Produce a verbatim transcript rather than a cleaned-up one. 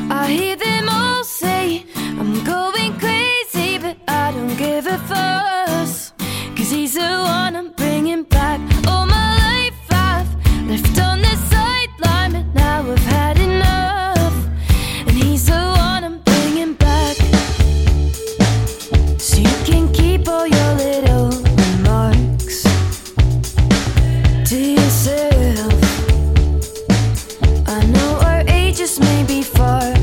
I hear them all say I'm going crazy, but I don't give a fuss, 'cause he's the one I'm bringing back. All my life I've left on the sideline, but now I've had enough, and he's the one I'm bringing back. So you can keep all your little remarks to yourself. I know our ages may be far